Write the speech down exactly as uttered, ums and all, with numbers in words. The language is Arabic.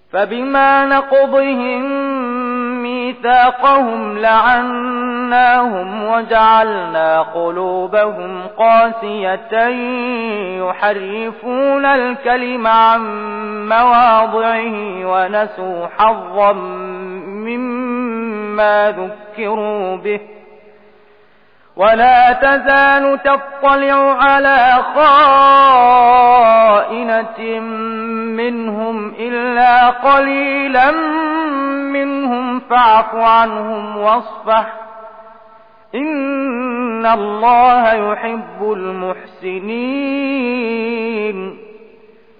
فبما نقضهم ميثاقهم لعناهم وجعلنا قلوبهم قاسية يحرفون الكلم عن مواضعه ونسوا حظا مما ذكروا به ولا تزال تطلع على خائنة منهم إلا قليلا منهم فاعف عنهم واصفح إن الله يحب المحسنين